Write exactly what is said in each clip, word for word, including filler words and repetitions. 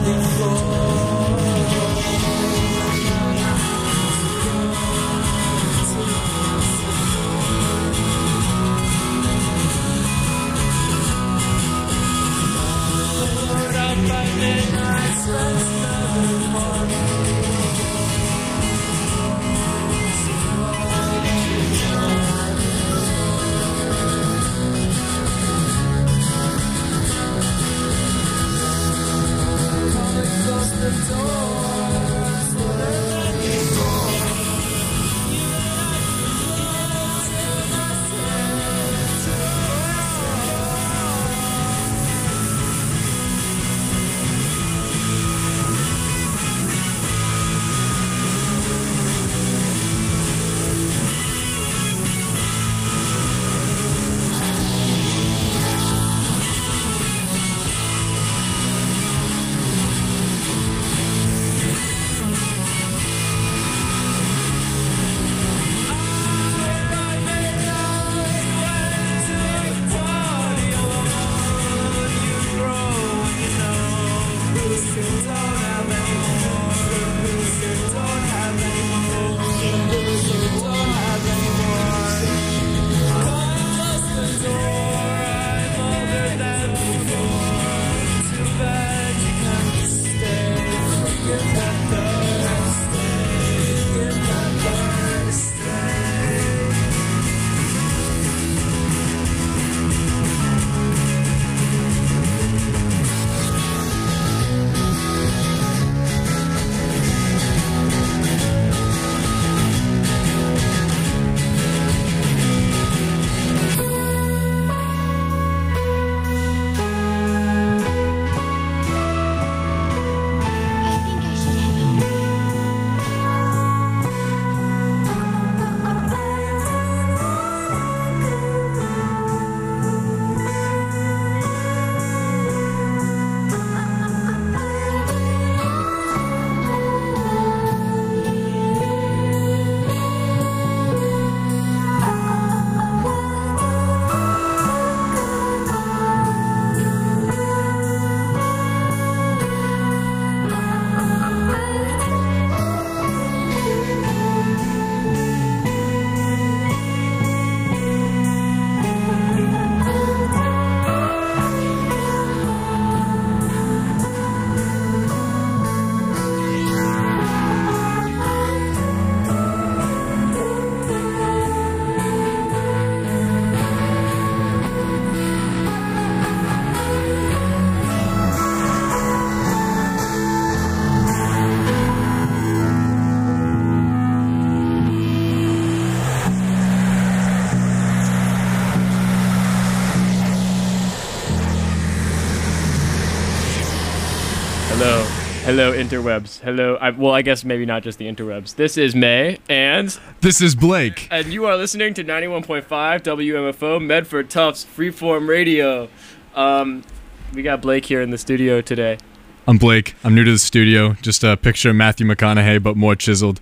Hello. Hello, interwebs. Hello. I, well, I guess maybe not just the interwebs. This is May, and... This is Blake. And you are listening to ninety-one point five W M F O, Medford Tufts Freeform Radio. Um, we got Blake here in the studio today. I'm Blake. I'm new to the studio. Just a picture of Matthew McConaughey, but more chiseled.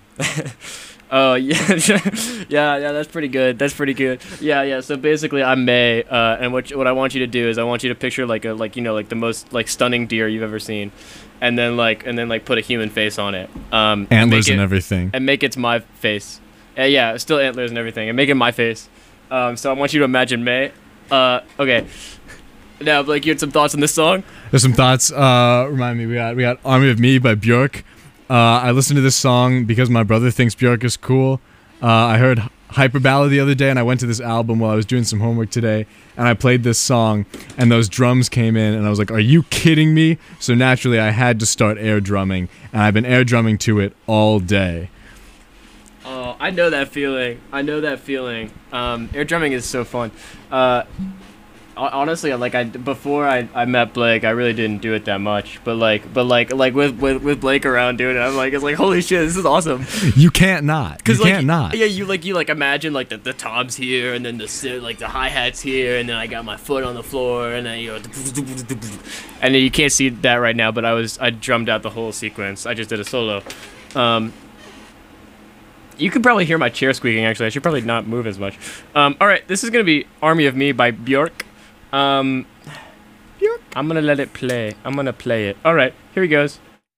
Oh, yeah. yeah, yeah, that's pretty good. That's pretty good. Yeah, yeah, so basically I'm May, uh, and what what I want you to do is I want you to picture like a like you know like the most like stunning deer you've ever seen. And then like and then like put a human face on it. Um Antlers and, and it, everything. And make it my face. Uh, yeah, still antlers and everything. And make it my face. Um so I want you to imagine May. Uh okay. Now, Blake, you had some thoughts on this song? There's some thoughts. Uh remind me, we got we got Army of Me by Björk. Uh, I listened to this song because my brother thinks Björk is cool. Uh, I heard Hyperballad the other day, and I went to this album while I was doing some homework today, and I played this song, and those drums came in, and I was like, are you kidding me? So naturally, I had to start air drumming, and I've been air drumming to it all day. Oh, I know that feeling. I know that feeling. Um, air drumming is so fun. Uh, honestly, like I before I, I met Blake, I really didn't do it that much. But like, but like, like with, with, with Blake around doing it, I'm like, it's like, holy shit, this is awesome. You can't not. You like, can't not. Yeah, you like you like imagine like the, the toms here, and then the like the hi hats here, and then I got my foot on the floor, and then you know, and then you can't see that right now, but I was I drummed out the whole sequence. I just did a solo. Um, You could probably hear my chair squeaking, actually. I should probably not move as much. Um, all right, this is going to be Army of Me by Björk. Um, Björk? I'm gonna let it play. I'm gonna play it. All right, here he goes.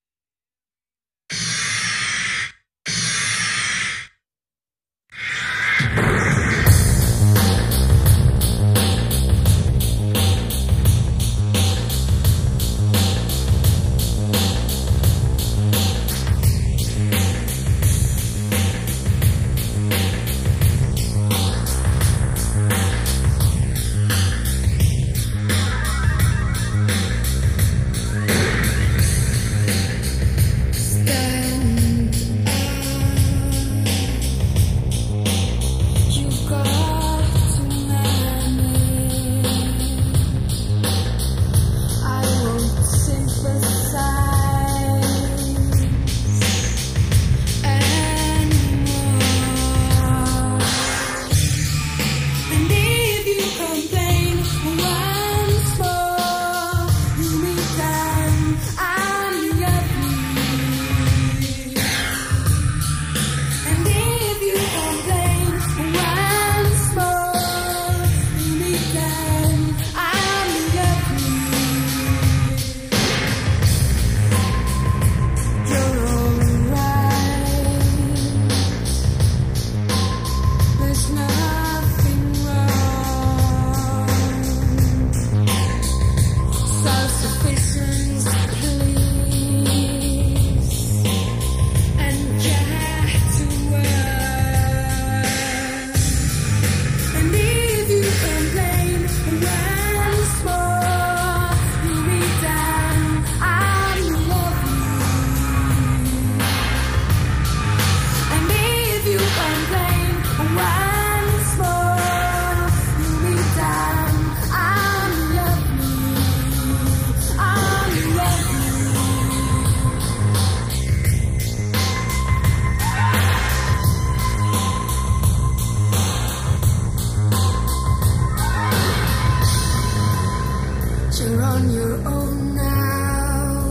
You're on your own now.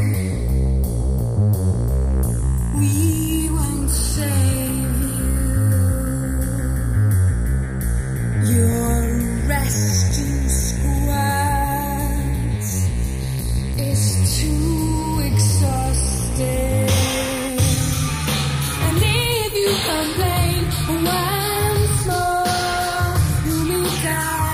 We won't save you. Your rescue squad is too exhausted. And if you complain once more, you'll be down.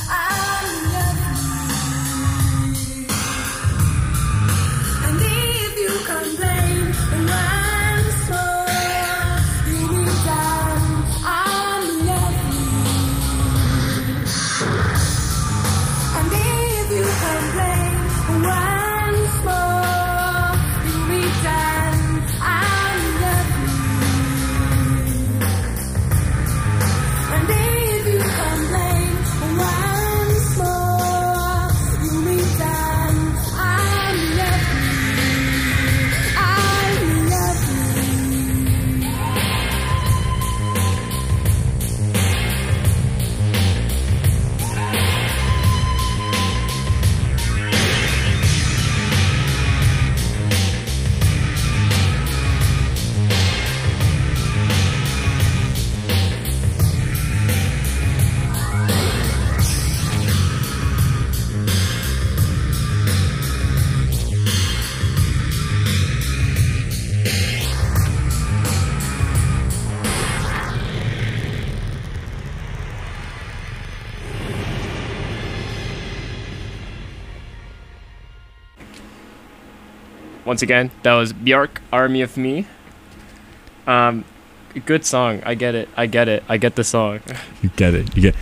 Once again, that was Björk, Army of Me. Um, good song. I get it. I get it. I get the song. You get it. You get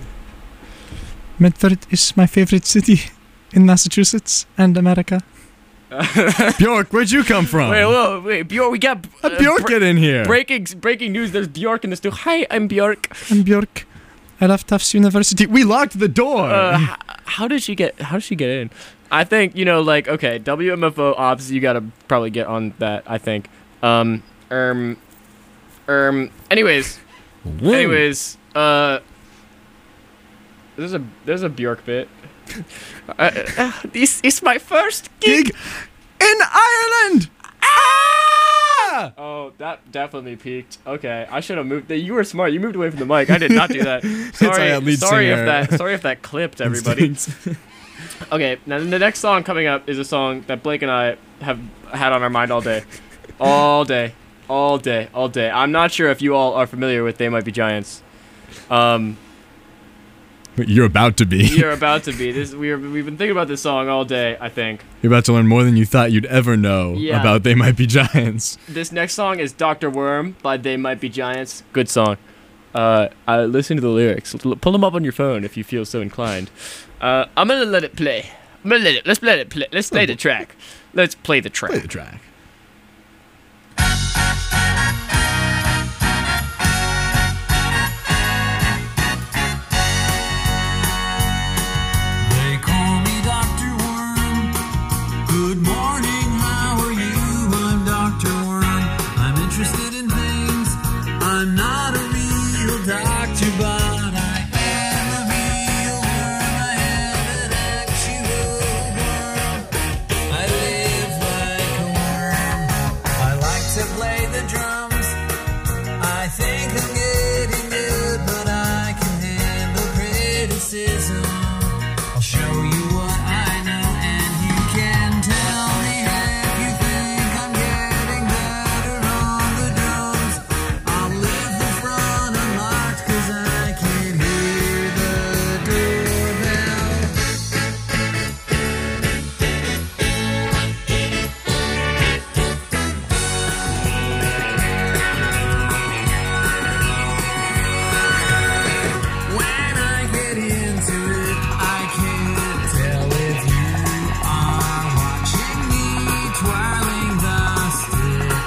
Medford is my favorite city in Massachusetts and America. Björk, where'd you come from? Wait, whoa, wait, Björk, we got... Uh, Björk get in here. Breaking breaking news, there's Björk in the studio. Hi, I'm Björk. I'm Björk. I love Tufts University. We locked the door. Uh, h- how did she get, how did she get in? I think, you know, like, okay, W M F O ops, you gotta probably get on that, I think. Um, um, um, anyways, Whoa. anyways, uh, there's a, there's a Björk bit. uh, uh, this is my first gig, Gig in Ireland. Ah! Oh, that definitely peaked. Okay, I should have moved. You were smart. You moved away from the mic. I did not do that. Sorry, our lead sorry if singer that, sorry if that clipped everybody. Okay, now the next song coming up is a song that Blake and I have had on our mind all day. All day. All day. All day. I'm not sure if you all are familiar with They Might Be Giants. Um, You're about to be. you're about to be. This we are, We've been thinking about this song all day, I think. You're about to learn more than you thought you'd ever know Yeah. about They Might Be Giants. This next song is Doctor Worm by They Might Be Giants. Good song. Uh, I listen to the lyrics. L- Pull them up on your phone if you feel so inclined. Uh, I'm gonna let it play. I'm gonna let it. Let's let it play. Let's play the track. Let's play the track. Play the track. They call me Doctor Worm. Good morning, how are you? I'm Doctor Worm. I'm interested in things. I'm not a real doctor, but I am a real worm. I am an actual worm. I live like a worm. I like to play the drums. I think I'm getting good, but I can handle criticism. I'll show you what I know, and you can tell me if you think I'm getting better on the drums. I'll leave the front unlocked, 'cause I can hear the doorbell. When I get into it, I can't tell if you are watching me twirling the stick.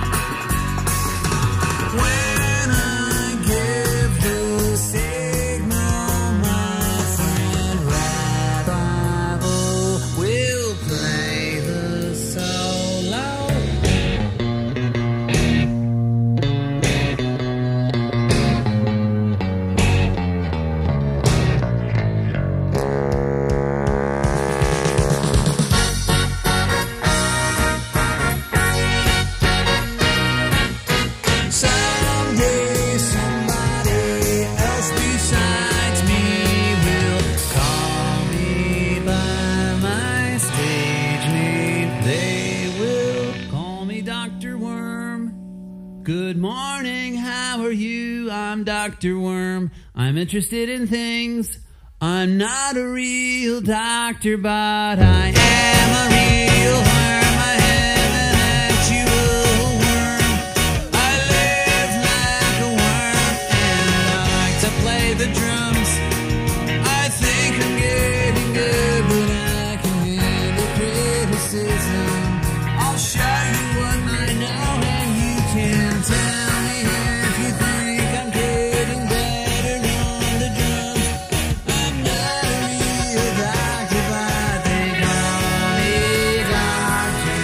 When I give the signal, my friend Revival will play the solo. Someday somebody else besides me will call me by my stage name. They will call me Doctor Worm. Good morning, how are you? I'm Doctor Worm. I'm interested in things. I'm not a real doctor, but I am a real worm. I am an actual worm. I live like a worm, and I like to play the drums. I think I'm getting good, but I can handle criticism. I'll show you what I know, and you can tell me if you think I'm getting better on the drums. I'm not a real doctor, but they call me Doctor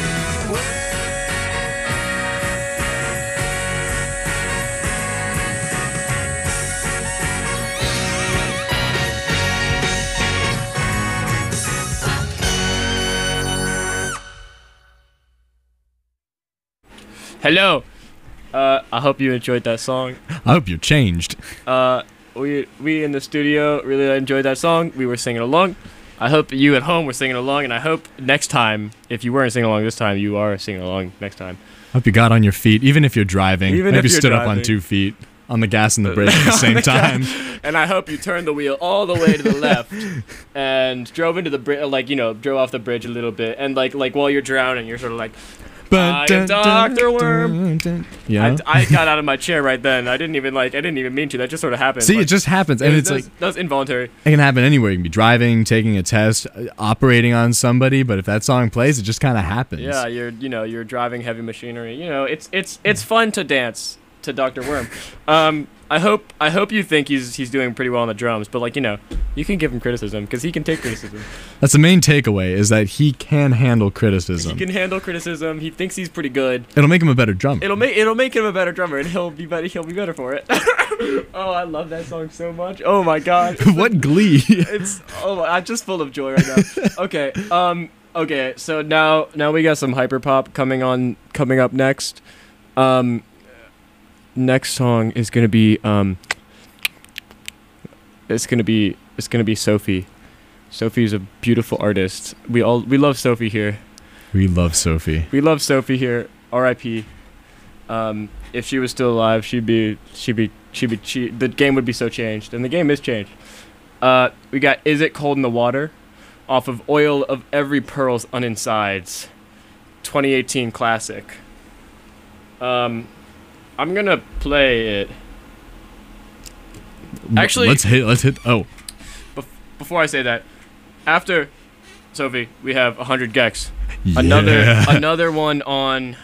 Hello. Uh, I hope you enjoyed that song. I hope you're changed. Uh, we we in the studio really enjoyed that song. We were singing along. I hope you at home were singing along, and I hope next time, if you weren't singing along this time, you are singing along next time. Hope you got on your feet, even if you're driving. Even Maybe if you're stood up on driving. two feet, on the gas and the brake at the same time. And I hope you turned the wheel all the way to the left and drove into the bridge, like, you know, drove off the bridge a little bit. And, like, like while you're drowning, you're sort of like, I am Doctor Worm. Yeah. I, I got out of my chair right then. I didn't even, like, I didn't even mean to. That just sort of happened. See, Like, it just happens, and it it's was- like that was involuntary. it can happen anywhere. You can be driving, taking a test, uh, operating on somebody, but if that song plays, it just kind of happens. Yeah, you're, you know, you're driving heavy machinery. You know, it's it's it's fun to dance to Doctor Worm. Um, I hope I hope you think he's he's doing pretty well on the drums, but like, you know, you can give him criticism because he can take criticism. That's the main takeaway, is that he can handle He criticism. can handle criticism. He thinks he's pretty good. It'll make him a better drummer. It'll make it'll make him a better drummer, and he'll be better. He'll be better for it. Oh, I love that song so much. Oh my god. What glee. It's oh, I'm just full of joy right now. Okay. Um. Okay. So now now we got some hyperpop coming on coming up next. Um. Next song is gonna be um. It's gonna be it's gonna be Sophie. Sophie's a beautiful artist. We all we love Sophie here. We love Sophie. We love Sophie here. R I P Um, if she was still alive, she'd be she'd be she'd be she, the game would be so changed, and the game is changed. Uh, we got Is It Cold in the Water, off of Oil of Every Pearl's Uninsides, twenty eighteen classic. Um, I'm gonna play it. Actually- let's hit. Let's hit. Oh, Bef- before I say that, after Sophie, we have one hundred Gex. Another yeah. another one on.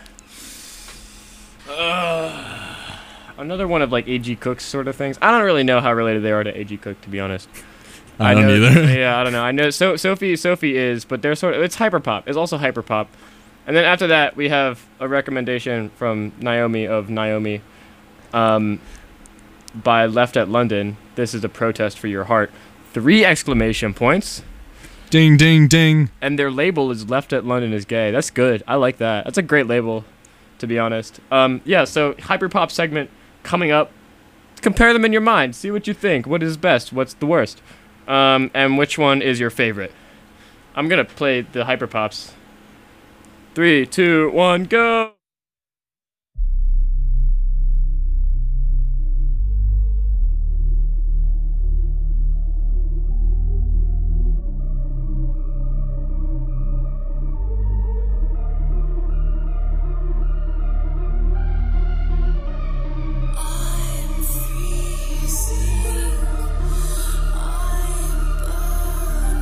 Uh, another one of like A G Cook's sort of things. I don't really know how related they are to A G Cook, to be honest. I don't know, either. Yeah, I don't know. I know so Sophie Sophie is, but they're sort of it's hyperpop. It's also hyperpop. And then after that, we have a recommendation from Naomi of Naomi, um, by Left at London. This is a protest for your heart. Three exclamation points. Ding, ding, ding. And their label is Left at London is Gay. That's good. I like that. That's a great label, to be honest. Um, yeah, so hyperpop segment coming up. Compare them in your mind. See what you think. What is best? What's the worst? Um, and which one is your favorite? I'm going to play the hyperpops. Three, two, one, go!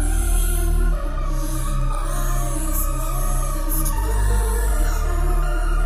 I'm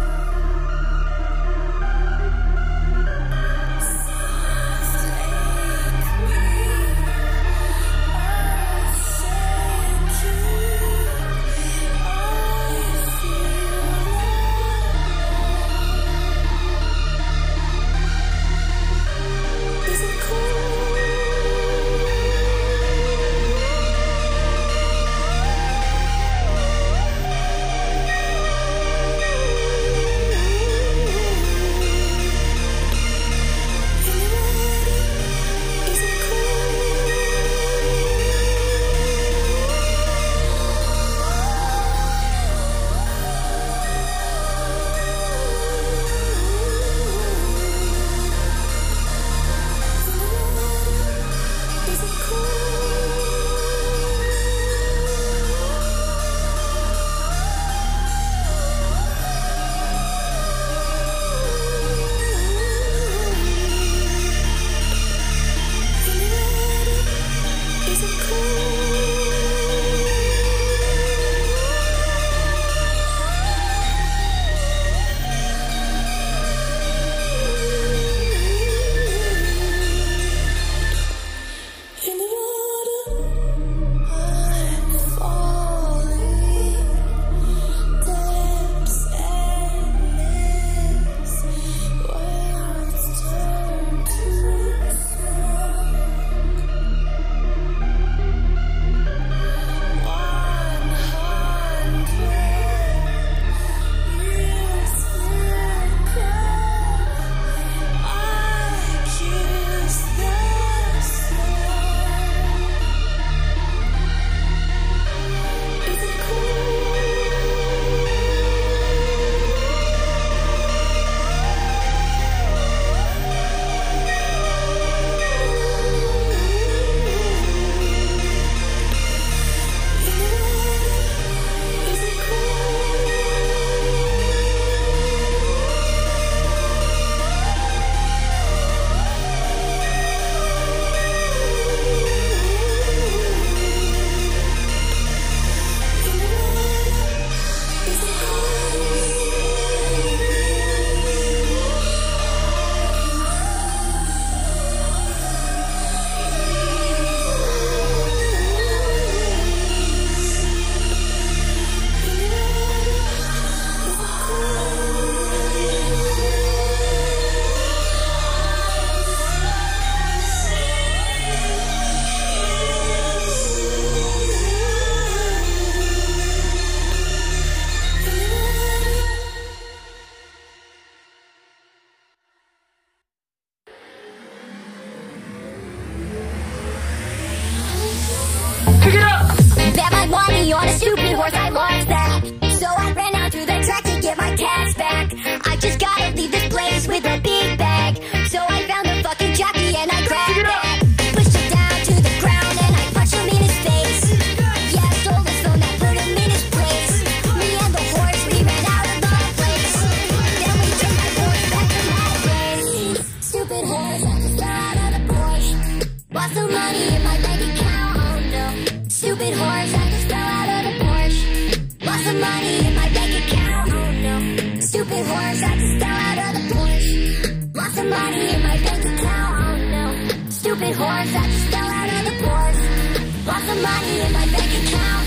horse, I just fell out of the Porsche. Lost some money in my bank account, oh no. Stupid horse, I just fell out of the Porsche. Lost some money in my bank account.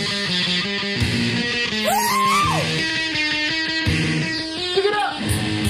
Pick it up!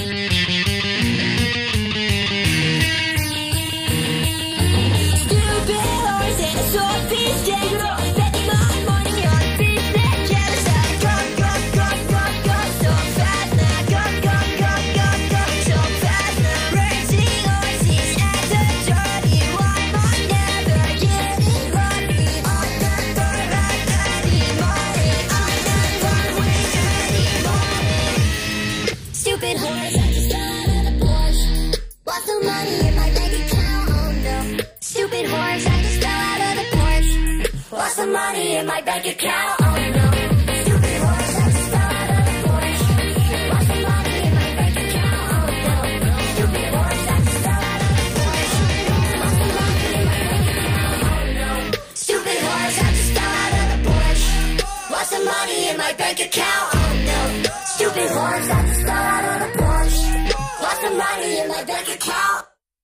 Stupid horse and a swordfish dead. Spending my money on fish that jealous. I go, go, go, go, go so fast now. Go, go, go, go, go so fast now. Racing horses at the dirty one. I'm never getting lucky on the third right anymore. I'm never winning anymore. Stupid horse, I just fell out of the Porsche. Lost some money in my bank account, oh no. Stupid horse, I just fell out of the Porsche. Lost some money in my bank account, oh no. Stupid horse, I just fell out of the Porsche. Lost some money in my bank account, oh no. Stupid horse, I just fell out of the Porsche. Lost some money in my bank account, oh no. Stupid horse, I just fell out of the Porsche. Lost some money in my bank account, oh no. Stupid horse, I just fell out of the Porsche. Lost some money in my bank account.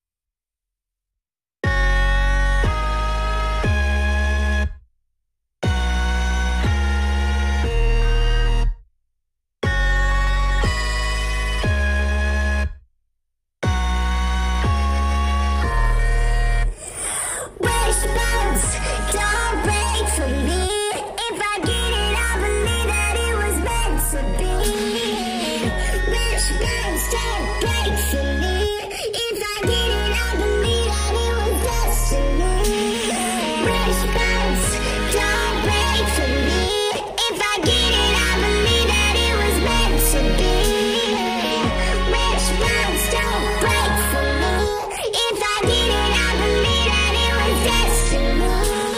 Wishbones don't break for me. If I get it, I believe that it was meant to be. Wishbones don't break for me. If I get it, I believe that it was destiny. Wishbones don't break for me. If I get it, I believe that it was meant to be. Wishbones don't break for me. If I get it, I believe that it was destiny.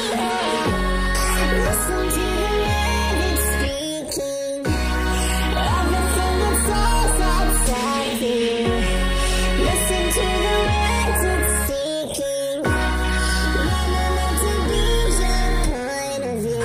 Listen to the word it's speaking. Everything it says outside here. Listen to the words it's seeking. Never meant to be your point of view.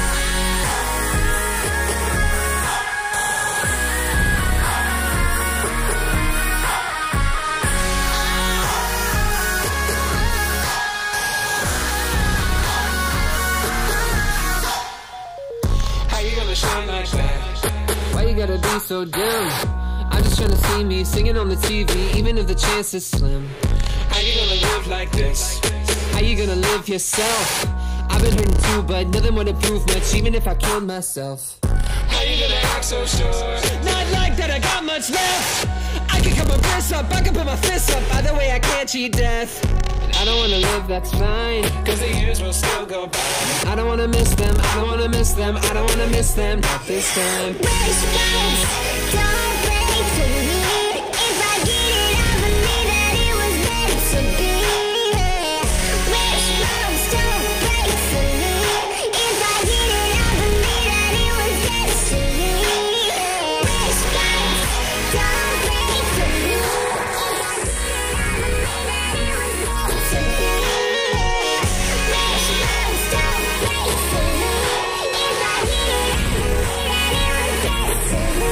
How you gonna shine like that? Why you gotta be so dumb? I'm just trying to see me singing on the T V, even if the chance is slim. How you gonna live like this? How you gonna live yourself? I've been hurting too, but nothing would improve much, even if I killed myself. How you gonna act so sure? Not like that I got much left. I can cut my wrists up, I can put my fists up. Either way, I can't cheat death. And I don't wanna live, that's fine, cause the years will still go by. I don't wanna miss them, I don't wanna miss them, I don't wanna miss them, not this time. Wishbones don't break for me. If I get it, I believe that it was meant to be. Wishbones don't break for me. If I get it, I believe that it was destiny. Wishbones don't break for me. If I get it, I believe that it was meant to be. Wishbones don't break for me. If I get it, I believe that it was destiny.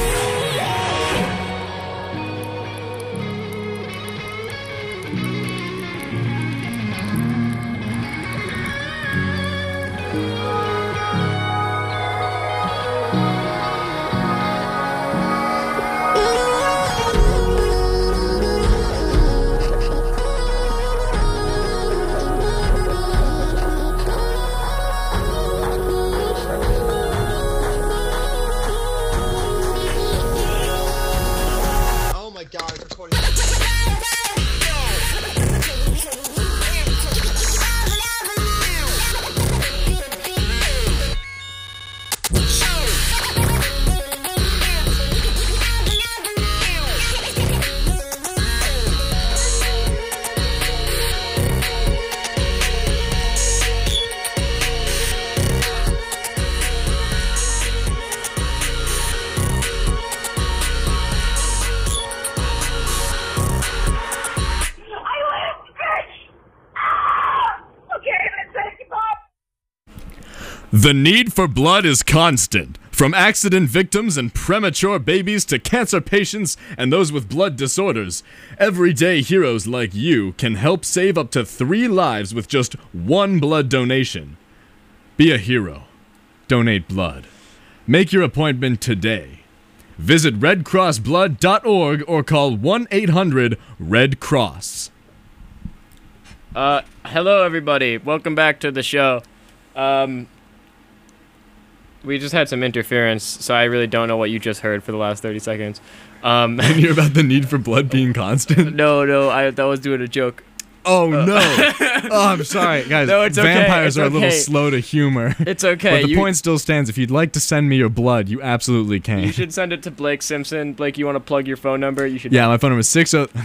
Oh my god, it's recording. The need for blood is constant. From accident victims and premature babies to cancer patients and those with blood disorders, everyday heroes like you can help save up to three lives with just one blood donation. Be a hero. Donate blood. Make your appointment today. Visit red cross blood dot org or call one eight hundred red cross. Uh, hello everybody. Welcome back to the show. Um, we just had some interference, so I really don't know what you just heard for the last thirty seconds. Um, And hear about the need for blood being constant? no, no, I that was doing a joke. Oh no! Oh, I'm sorry, guys. No, it's okay, Vampires it's are a little okay. slow to humor. It's okay. But the you, point still stands. If you'd like to send me your blood, you absolutely can. you should send it to Blake Simpson. Blake, you want to plug your phone number? You should. Yeah, my phone number is six oh.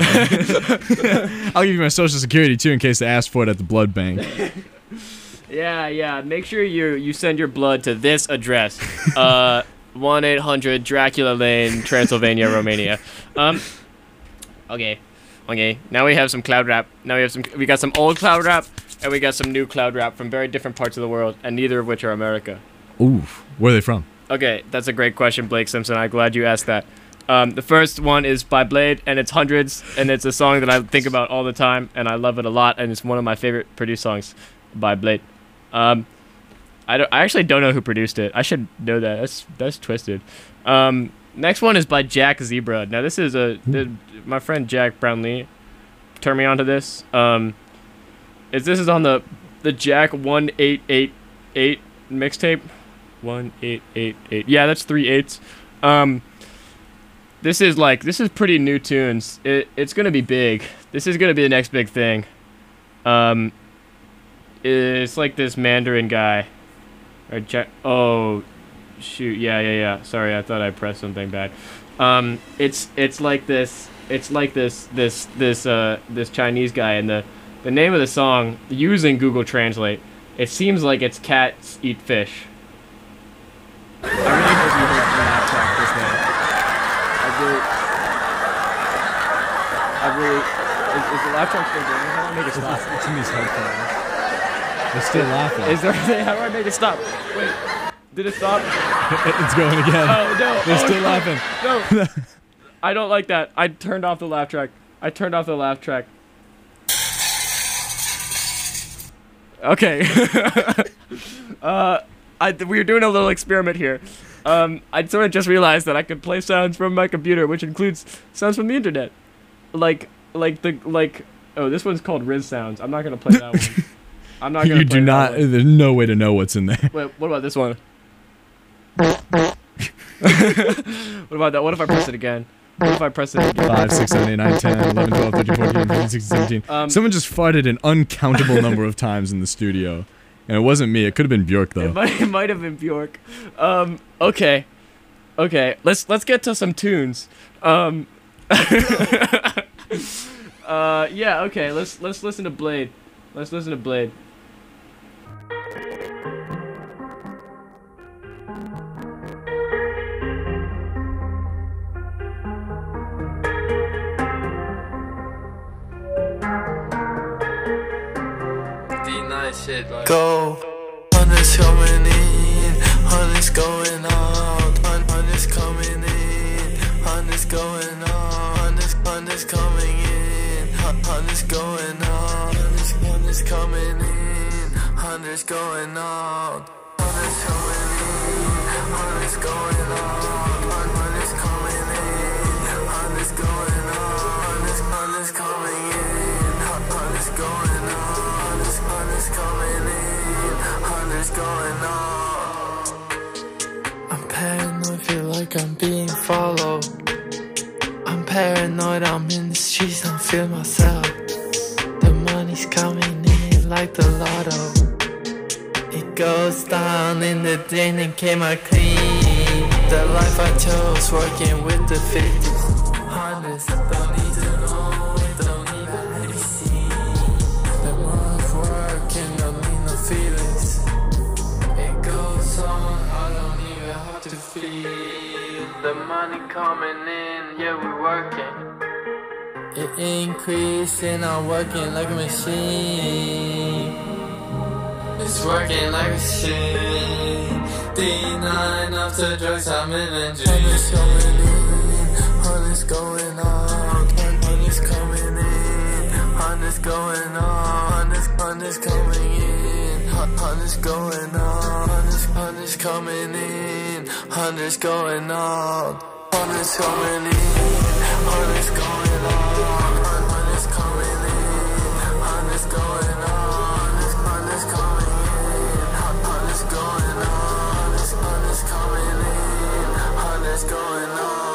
I'll give you my social security too in case they ask for it at the blood bank. Yeah, yeah. Make sure you you send your blood to this address. Uh, one eight hundred Dracula Lane, Transylvania, Romania. Um. Okay. Okay. Now we have some cloud rap. Now we have some. We got some old cloud rap, and we got some new cloud rap from very different parts of the world, and neither of which are America. Ooh, where are they from? Okay, that's a great question, Blake Simpson. I'm glad you asked that. Um, the first one is by Blade, and it's Hundreds, and it's a song that I think about all the time, and I love it a lot, and it's one of my favorite produced songs by Blade. Um, I, don't, I actually don't know who produced it. I should know that. That's that's twisted. Um, next one is by Jack Zebra. Now this is a the, my friend Jack Brownlee turned me onto this. Um, is this is on the the Jack one eight eight eight mixtape. One eight eight eight. Yeah, that's three eights. Um, this is like this is pretty new tunes. It it's gonna be big. This is gonna be the next big thing. Um. It's like this Mandarin guy. Or Jack. Oh, shoot. Yeah, yeah, yeah. Sorry, I thought I pressed something bad. Um, it's it's like this. It's like this this this uh this Chinese guy, and the the name of the song using Google Translate. It seems like it's cats eat fish. I really hope you heard the laugh track just now. I really. I really. Is, is the laugh track still going? How do I make it stop? It's in these headphones. They're still laughing. Is there anything? How do I make it stop? Wait, did it stop? It's going again. Oh no! They're oh, still no. laughing. No, I don't like that. I turned off the laugh track. I turned off the laugh track. Okay. uh, I we were doing a little experiment here. Um, I sort of just realized that I could play sounds from my computer, which includes sounds from the internet, like like the like. Oh, this one's called Riz Sounds. I'm not gonna play that one. I'm not gonna You play do that not. one. There's no way to know what's in there. Wait, what about this one? What about that? What if I press it again? What if I press it again? five, six, seven, eight, nine, ten, eleven, twelve, thirteen, fourteen, fifteen, sixteen, seventeen. Um, Someone just farted an uncountable number of times in the studio. And it wasn't me. It could have been Bjork, though. It might, it might have been Bjork. Um, okay. Okay, let's let's get to some tunes. Um, uh, yeah, okay, let's let's listen to Blade. Let's listen to Blade. Go, honey's coming in, honey's going out, Hon- honey's coming in, honey's going out, honey's, honey's coming in, Hon- honey's going out, honey's, honey's coming in, honey's going out, honey's coming in, honey's going out, Hon- honey's coming in, honey's going out, honey's, honey's coming in, Hon- honey's going out. Honey's coming in, honey's going on. I'm paranoid, feel like I'm being followed. I'm paranoid, I'm in the streets, I feel myself. The money's coming in like the lotto. It goes down in the day and came out clean. The life I chose, working with the fifties. Hundreds, don't need to know, don't even be seen. The money's working, don't need no feelings. It goes on, I don't even have to feel. The money coming in, yeah, we're working. It increasing, I'm working like a machine. It's working like a machine. fifty-nine after drugs, I'm in a G. Honey's coming in, honey's going out. Honey's coming in, honey's going out. Honey's, honey's coming in, honey's going out. Honey's, honey's coming in, honey's going out. Honey's coming in, honey's going out. Honey's coming in, honey's going out. Honey's coming in, honey's going out. Honey's coming in, honey's going out.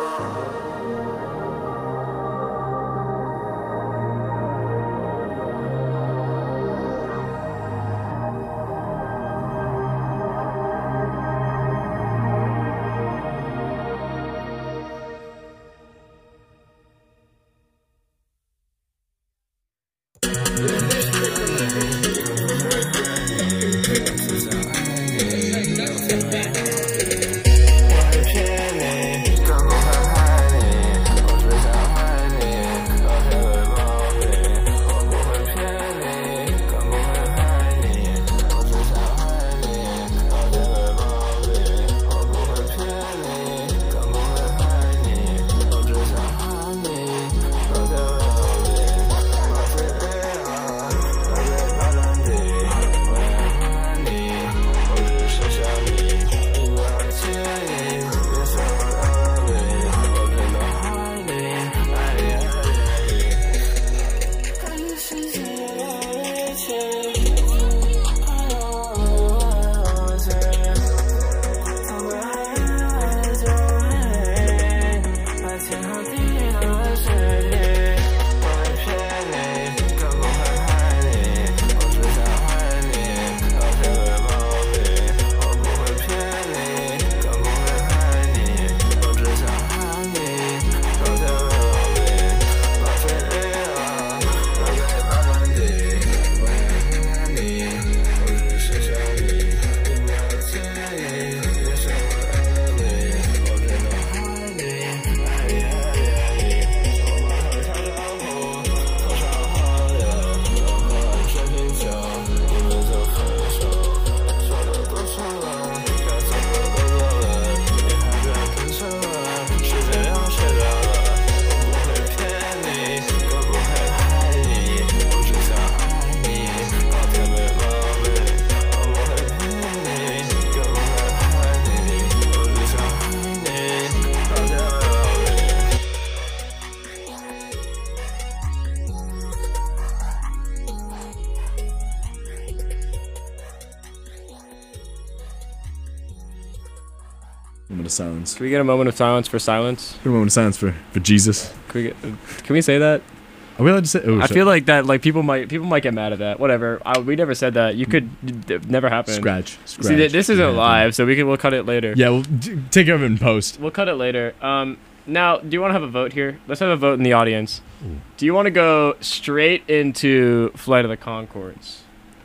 Moment of silence. Can we get a moment of silence for silence? A moment of silence for, for Jesus. Can we, get, can we say that? Are we allowed to say? Oh, I shit. feel like that. Like people might people might get mad at that. Whatever. I, we never said that. You could. It never happened. Scratch. Scratch. See, th- this isn't Yeah, live, so we can. We'll cut it later. Yeah, we'll d- take care of it in post. We'll cut it later. Um. Now, do you want to have a vote here? Let's have a vote in the audience. Ooh. Do you want to go straight into Flight of the Conchords?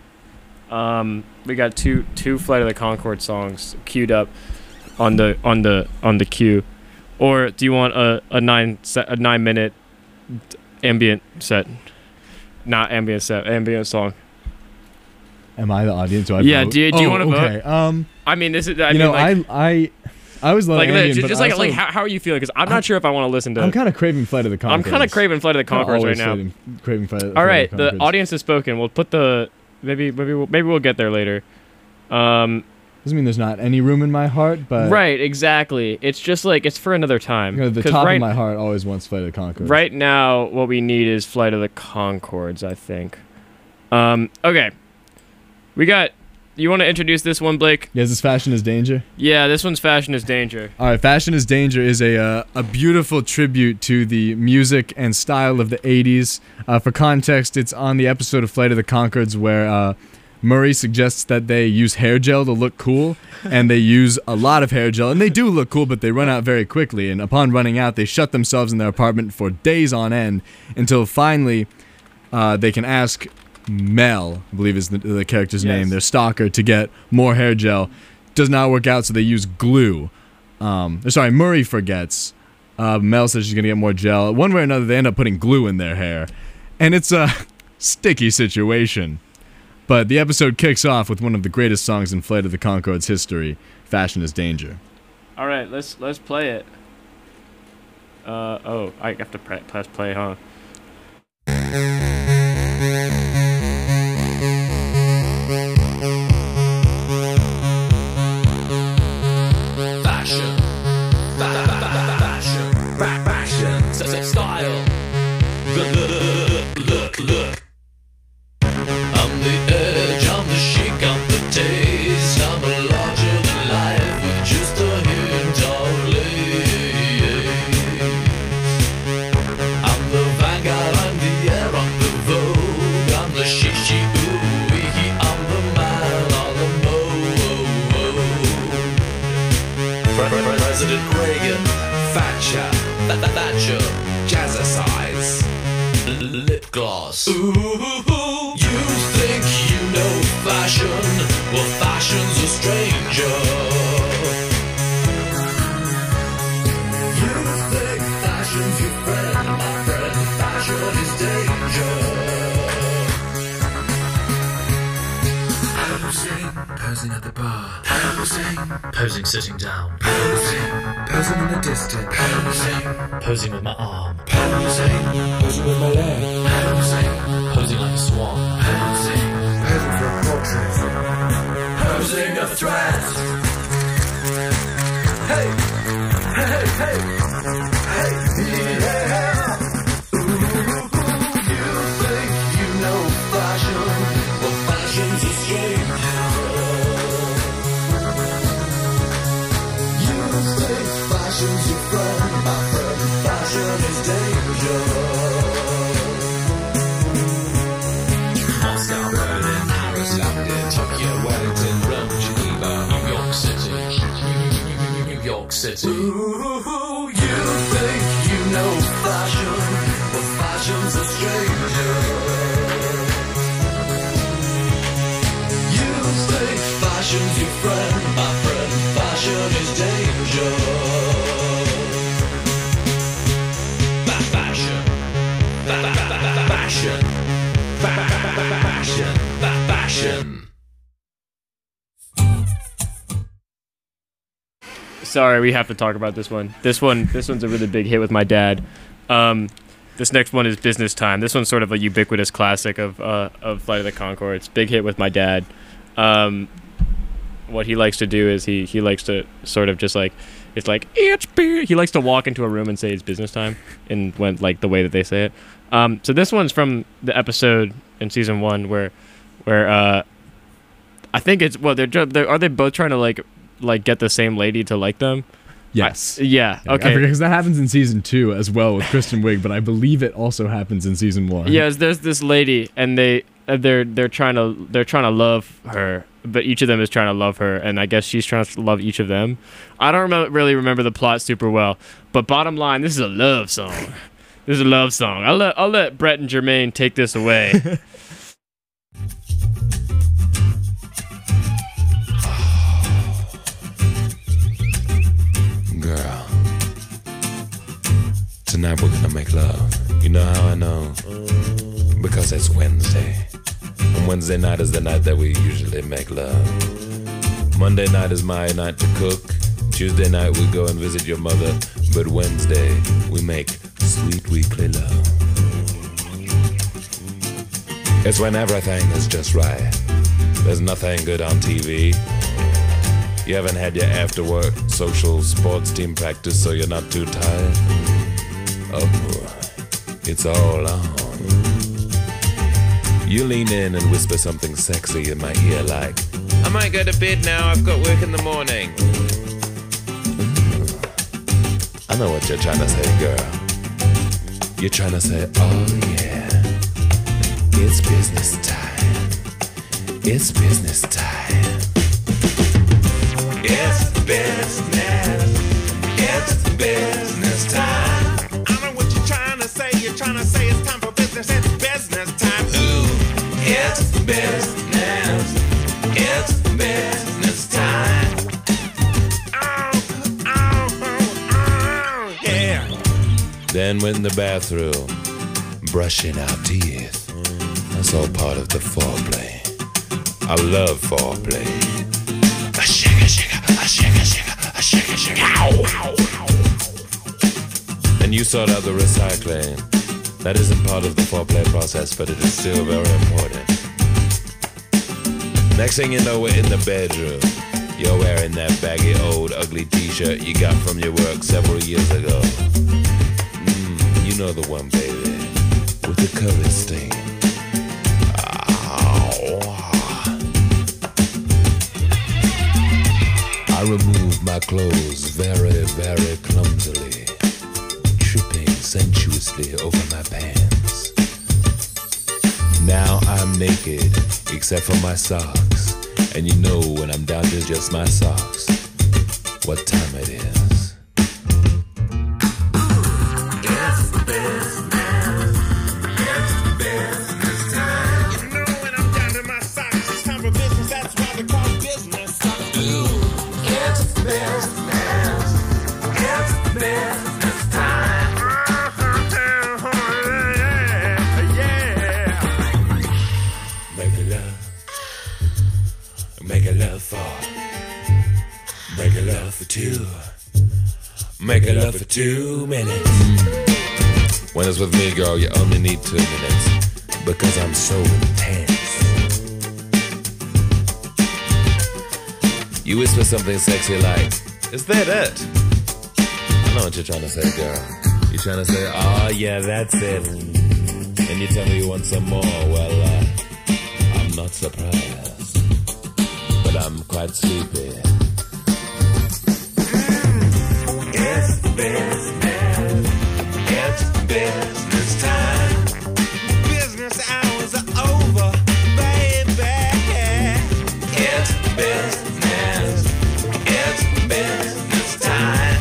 Um, we got two two Flight of the Conchords songs queued up on the on the on the queue, or do you want a a nine set a nine minute ambient set? Not ambient set, ambient song. Am I the audience? Do I yeah. vote? Do you, do you oh, want to okay. vote? Um, I mean, this is. I you mean, know, like, I I I always love like ambient, just, but just like also, like how, how are you feeling? Because I'm not I'm, sure if I want to listen to. I'm kind of craving Flight of the Conchords. I'm kind of craving Flight of the Conchords right now. Craving, craving Flight, All Flight right, of the, the audience has spoken. We'll put the maybe maybe we'll, maybe we'll get there later. Um, doesn't mean there's not any room in my heart, but right, exactly. It's just like it's for another time. You know, the top right, of my heart always wants Flight of the Conchords. Right now, what we need is Flight of the Conchords, I think. Um, okay, we got. You want to introduce this one, Blake? Yeah, is this Fashion is Danger? Yeah, this one's Fashion is Danger. All right, Fashion is Danger is a uh, a beautiful tribute to the music and style of the eighties. Uh, for context, it's on the episode of Flight of the Conchords where uh, Murray suggests that they use hair gel to look cool, and they use a lot of hair gel, and they do look cool, but they run out very quickly, and upon running out, they shut themselves in their apartment for days on end until finally uh, they can ask Mel, I believe is the, the character's Yes. name, their stalker, to get more hair gel. Does not work out, so they use glue. Um, sorry, Murray forgets. Uh, Mel says she's gonna get more gel. One way or another, they end up putting glue in their hair, and it's a sticky situation. But the episode kicks off with one of the greatest songs in Flight of the Conchords history, Fashion is Danger. All right, let's let's play it. Uh oh, I have to pre- press play, huh? Fashion, fa- fa- fa- fashion, fa- fashion, s- s- style. Look, look, look, look. I'm the edge, I'm the chic, I'm the taste. I'm a larger than life with just a hint of lace. I'm the vanguard, I'm the air, I'm the vogue. I'm the shishi, ooh, wee, I'm the man on the mode. President Reagan, Thatcher, Th- Th- Thatcher, jazzercise, L- lip gloss. Ooh, you think you know fashion? Well, fashion's a stranger. You think fashion's your friend, my friend? Fashion is danger. Posing, posing at the bar. Posing, posing sitting down. Posing, posing in the distance. Posing, posing with my arm. Posing, posing with my leg. Posing, posing like a swan. Posing, posing for a portrait. Posing a threat. Hey, hey, hey, hey, yeah. Ooh, you think you know fashion? Well, fashion's a stranger. Fashion's your friend, my friend. Fashion is danger. Moscow, Berlin, Paris, London, Tokyo, Wellington, Rome, Geneva, New York City, New York City. Ooh, you think you know fashion? Well, fashion's a stranger. You think fashion's your friend, my friend. Fashion is danger. Fashion, fashion, fashion, fashion. Sorry, we have to talk about this one. This one, this one's a really big hit with my dad. Um, this next one is Business Time. This one's sort of a ubiquitous classic of uh, of Flight of the Conchords. Big hit with my dad. Um, what he likes to do is he he likes to sort of just like it's like it's beer. He likes to walk into a room and say it's business time, and when like the way that they say it. Um, so this one's from the episode in season one where where uh, I think it's well they're, they're are they both trying to like like get the same lady to like them? Yes. I, yeah. Okay. Because that happens in season two as well with Kristen Wiig, but I believe it also happens in season one. Yes, there's this lady, and they uh, they're they're trying to they're trying to love her, but each of them is trying to love her, and I guess she's trying to love each of them. I don't remember, really remember the plot super well, but bottom line, this is a love song. This is a love song. I'll let I'll let Brett and Jermaine take this away. Girl, tonight we're gonna make love. You know how I know? Because it's Wednesday. And Wednesday night is the night that we usually make love. Monday night is my night to cook. Tuesday night we go and visit your mother. But Wednesday we make sweet weekly love. It's when everything is just right. There's nothing good on T V. You haven't had your after-work social sports team practice, so you're not too tired. Oh, it's all on. You lean in and whisper something sexy in my ear like, I might go to bed now, I've got work in the morning. I know what you're trying to say, girl. You're trying to say, oh yeah, it's business time. It's business time. It's business. It's business time. I know what you're trying to say. You're trying to say it's time for business. It's business time. Ooh, it's business. It's business time. Oh, oh, oh, oh, yeah. Then we're in the bathroom, brushing our teeth. That's all part of the foreplay. I love foreplay. A shaka shaka, a shaka shaka, a shaka shaka. Ow. And you sort out the recycling. That isn't part of the foreplay process, but it is still very important. Next thing you know, we're in the bedroom. You're wearing that baggy old ugly t-shirt you got from your work several years ago. Mm, you know the one, baby, with the curly stain. I remove my clothes very, very clumsily, tripping sensuously over my pants. Now I'm naked, except for my socks. And you know when I'm down to just my socks, what time it is. It's business. It's business time. You know when I'm down to my socks, it's time for business. That's why they call business. Ooh, it's business. It's business time. Yeah. Make it love. Make a love for, make a love for two, make a love for two minutes. When it's with me, girl, you only need two minutes, because I'm so intense. You whisper something sexy like, is that it? I know what you're trying to say, girl. You're trying to say, oh yeah, that's it. And you tell me you want some more. Well, uh, I'm not surprised. I'm quite sleepy. Mm, it's business. It's business time. Business hours are over, baby. It's business. It's business time.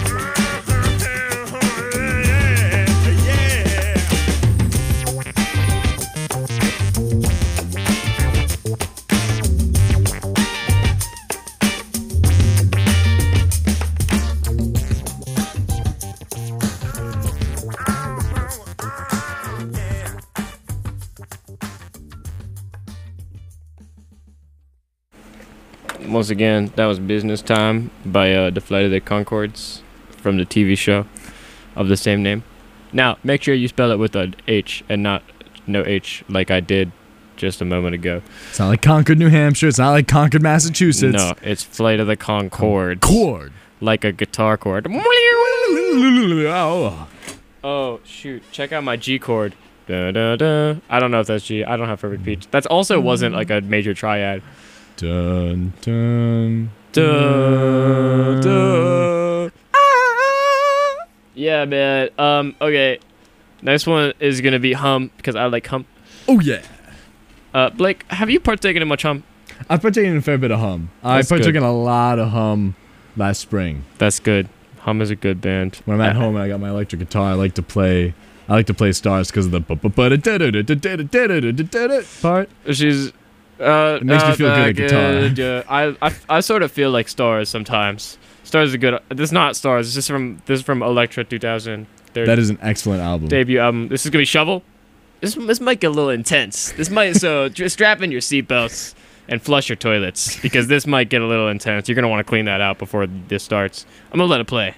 Once again, that was Business Time by uh, the Flight of the Conchords from the T V show of the same name. Now, make sure you spell it with an H and not no H like I did just a moment ago. It's not like Concord, New Hampshire. It's not like Concord, Massachusetts. No, it's Flight of the Conchords. Chord. Like a guitar chord. Oh. Oh, shoot. Check out my G chord. Da, da, da. I don't know if that's G. I don't have perfect pitch. That's also wasn't like a major triad. Dun, dun, Dun, dun. Ah. Yeah, man. Um, okay. Next one is going to be Hum, because I like Hum. Oh, yeah. Uh, Blake, have you partaken in much Hum? I've partaken in a fair bit of Hum. I That's partook good. in a lot of Hum last spring. That's good. Hum is a good band. When I'm at Uh, home and I got my electric guitar, I like to play. I like to play Stars because of the part. She's... Uh, It makes me uh, feel good at guitar. Yeah, I, I, I sort of feel like Stars sometimes. Stars is good. This is not Stars. This is from this is from Elektra two thousand. Their That is an excellent album. debut album. This is gonna be Shovel. This this might get a little intense. This might so just strap in your seatbelts and flush your toilets because this might get a little intense. You're gonna want to clean that out before this starts. I'm gonna let it play.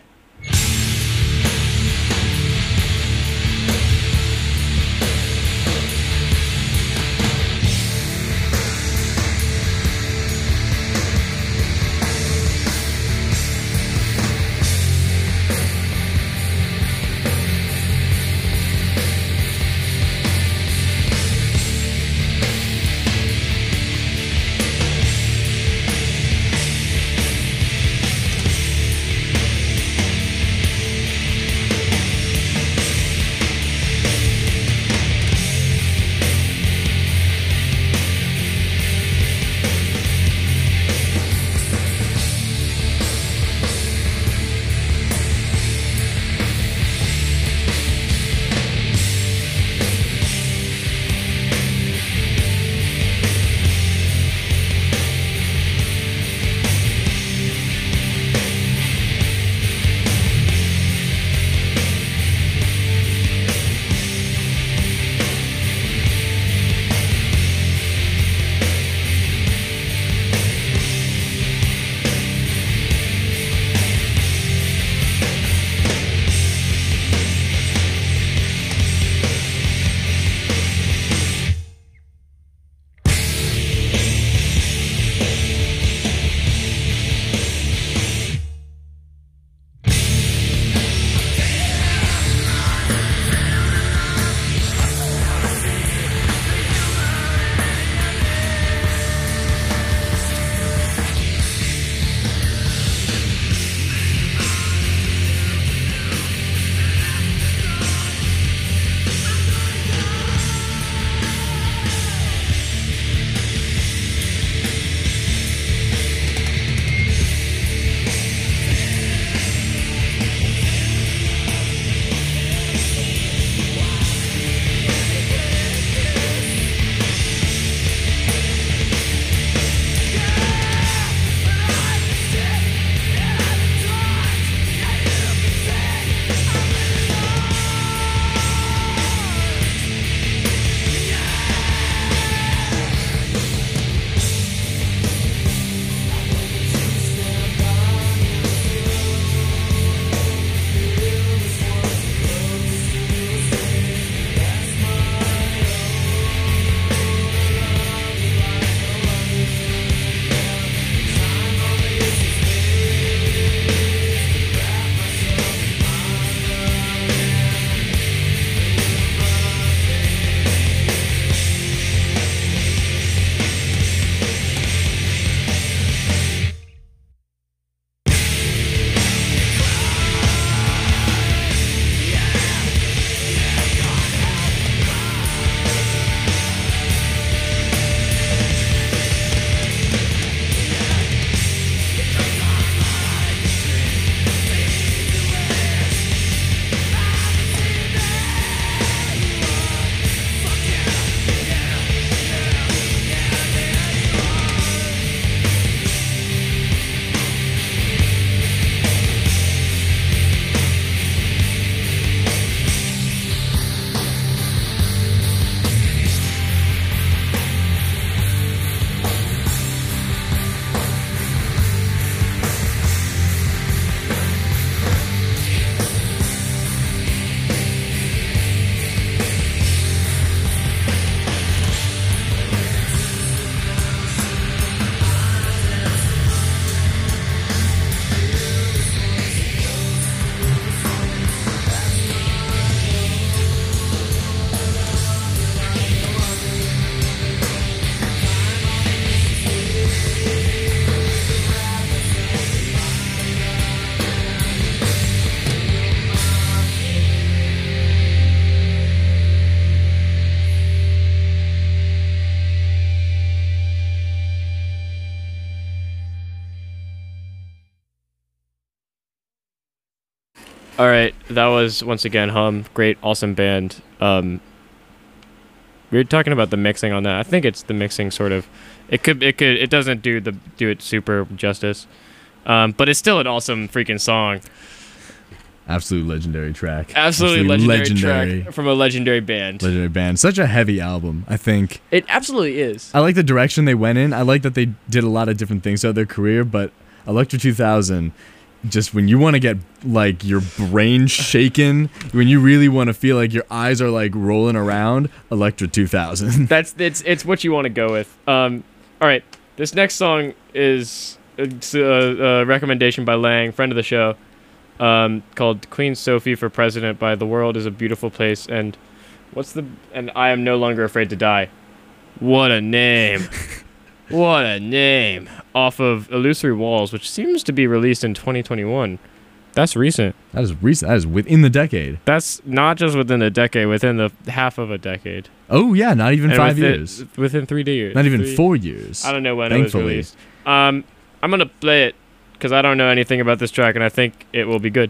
All right, that was once again Hum, great, awesome band. Um, we were talking about the mixing on that. I think it's the mixing sort of. It could, it could, it doesn't do the do it super justice, um, but it's still an awesome freaking song. Absolute legendary track. Absolutely, legendary, track from a legendary band. Legendary band. Such a heavy album, I think. It absolutely is. I like the direction they went in. I like that they did a lot of different things throughout their career, but Electra two thousand, just when you want to get like your brain shaken, when you really want to feel like your eyes are like rolling around, Electra two thousand. That's it's it's what you want to go with. Um, all right, this next song is it's a, a recommendation by Lang, friend of the show. Um, called Queen Sophie for President by The World is a Beautiful Place, and what's the and I Am No Longer Afraid to Die. What a name. What a name. Off of Illusory Walls, which seems to be released in twenty twenty-one. That's recent. That is recent. That is within the decade. That's not just within a decade, within the half of a decade. Oh yeah, not even And five within, years. Within three years. Not even three, four years. I don't know when Thankfully. it was released. Um, I'm gonna play it because I don't know anything about this track, and I think it will be good.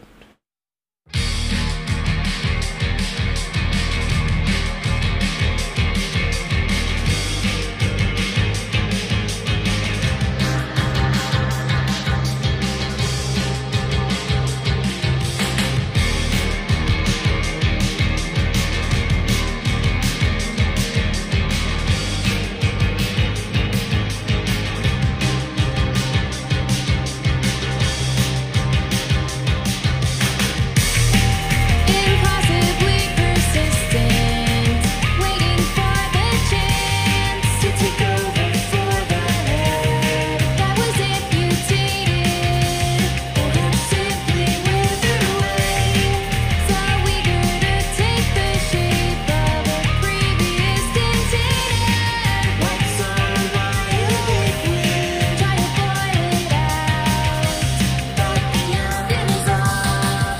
Impossibly persistent, waiting for the chance to take over for the head that was amputated, or simply withered away. So eager to take the shape of a previous container. What's on wire liquid? Try to boil it out, but the oven is off.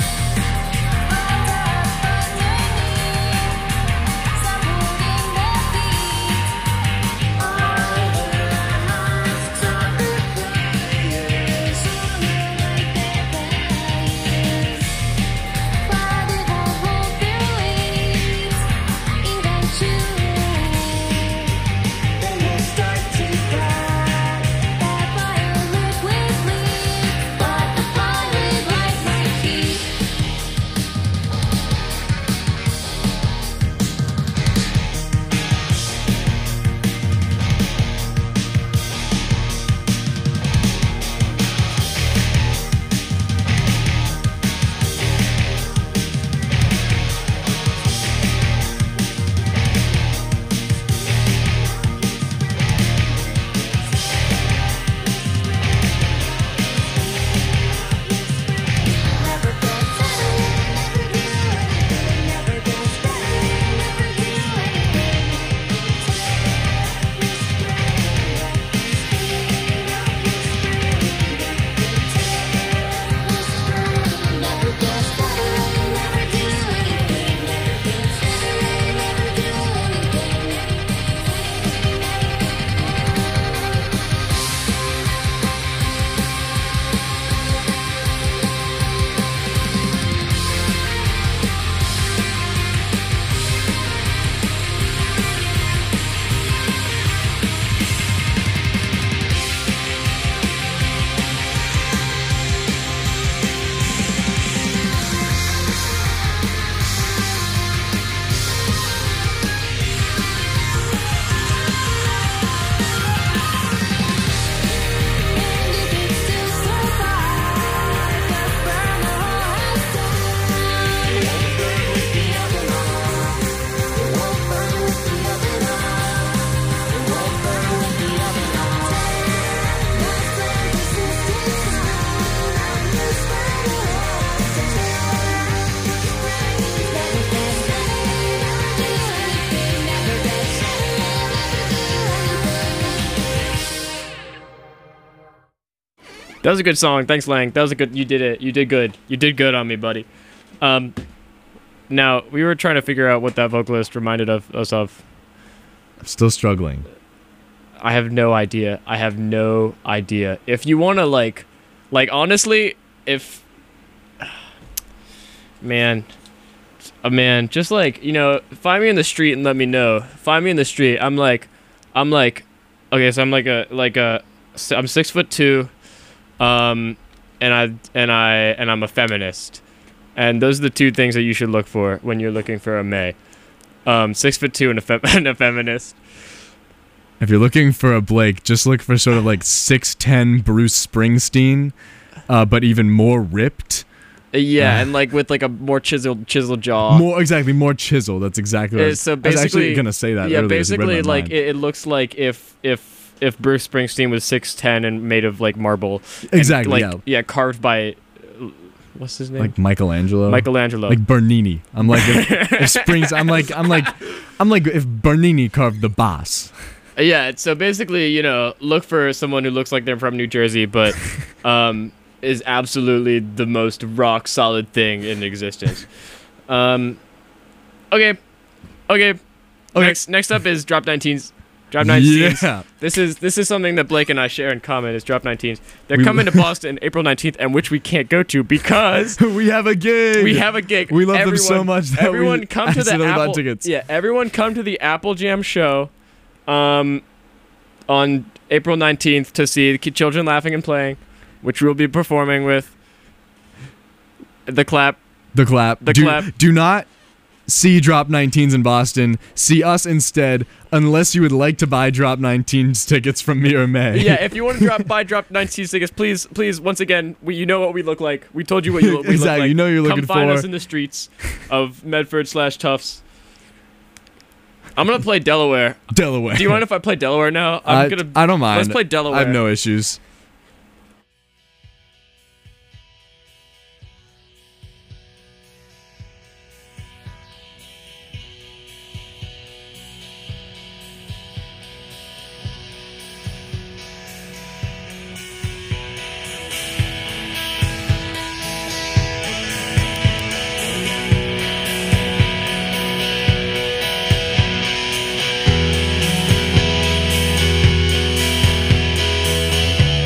But the pilot light might keep. Never gets better, never do anything, never gets better, never do anything. Never gets better, never do anything, never gets better, never do And if it still survives, just burn the whole house down. It won't burn with the oven on. It won't burn with the oven on. It won't burn with the oven on. That's where the system's on. I'm just burning Never gets better, never do anything. Never gets better, never do anything. That was a good song. Thanks, Lang. That was a good. You did it. You did good. You did good on me, buddy. Um, now we were trying to figure out what that vocalist reminded of us of. I'm still struggling. I have no idea. I have no idea. If you want to like, like honestly, if man, a man, just like, you know, find me in the street and let me know. Find me in the street. I'm like, I'm like, okay, so I'm like a like a, I'm six foot two, um, and I and I and I'm a feminist, and those are the two things that you should look for when you're looking for a May. Um, six foot two and a, fe- and a feminist. If you're looking for a Blake, just look for sort of like six ten Bruce Springsteen, uh, but even more ripped. Uh, yeah, Uh. and like with like a more chiseled chiseled jaw. More exactly, more chisel. That's exactly what I Uh, was, so I was actually basically- gonna say that. Yeah, earlier, as it read basically, my like mind. it, it looks like if if if Bruce Springsteen was six ten and made of like marble. and, Exactly, like, yeah. carved by, uh, what's his name? like Michelangelo. Michelangelo. Like Bernini. I'm like if, if Springs. I'm like I'm like I'm like if Bernini carved the boss. Uh, yeah. So basically, you know, look for someone who looks like they're from New Jersey, but um, is absolutely the most rock solid thing in existence. Um, okay, okay. Okay. Next, next up is Drop nineteens. Drop nineteens. Yeah. This is this is something that Blake and I share in common. Is Drop nineteens. They're We- coming to Boston April nineteenth, and which we can't go to because We have a gig. we have a gig. We love them everyone, so much that we everyone come to the accidentally bought Apple. tickets. Yeah, everyone come to the Apple Jam show, um, on April nineteenth to see the Children Laughing and Playing, which we'll be performing with. The Clap. The clap. The do, clap. Do not see Drop nineteens in Boston. See us instead, unless you would like to buy Drop nineteens tickets from me or May. Yeah, if you want to drop buy Drop nineteen tickets, please, please, once again, we you know what we look like. We told you what you, we Exactly, look like. you know you're looking Come find for. us in the streets of Medford slash Tufts. I'm gonna play Delaware. Delaware. Do you mind if I play Delaware now? I'm I, gonna. I don't mind. Let's play Delaware. I have no issues. Thank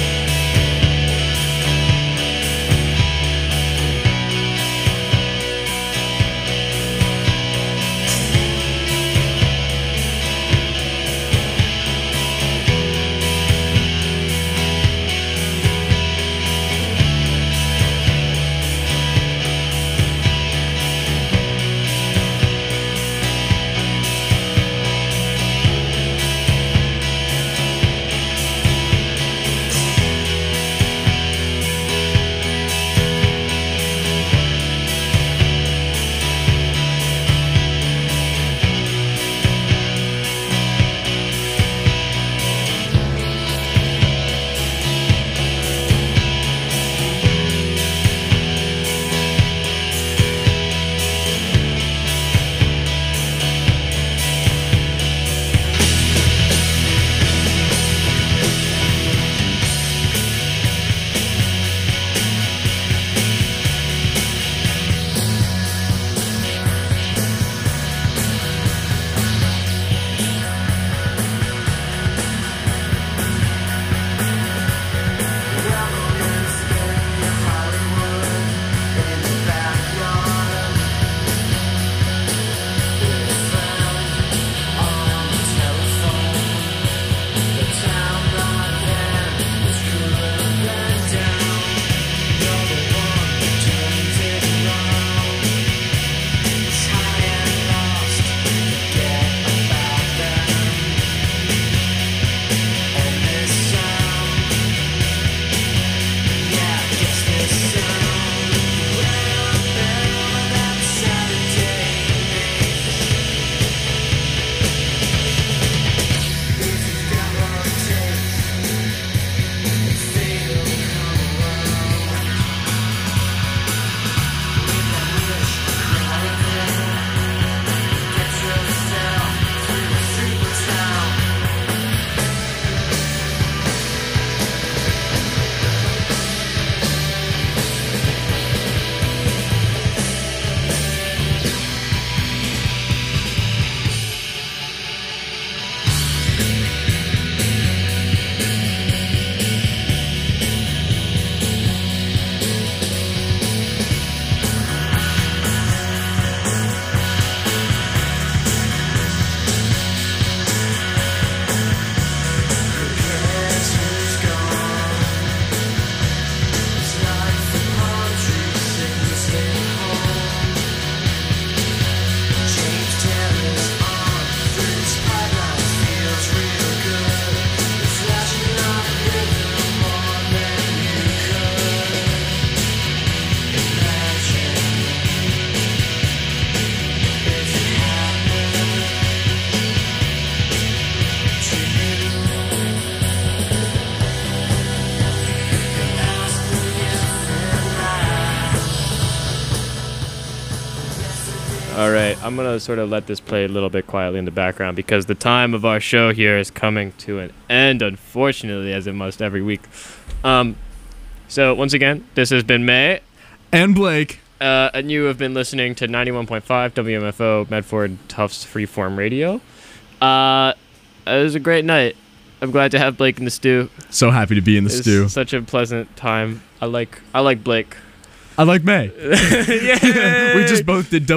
All right, I'm gonna sort of let this play a little bit quietly in the background because the time of our show here is coming to an end, unfortunately, as it must every week. Um, so once again, this has been May, And Blake. uh, and you have been listening to ninety-one point five W M F O Medford Tufts Freeform Radio. Uh, it was a great night. I'm glad to have Blake in the stew. So happy to be in the It was stew. such a pleasant time. I like I like Blake. I like May. Yeah. We just both did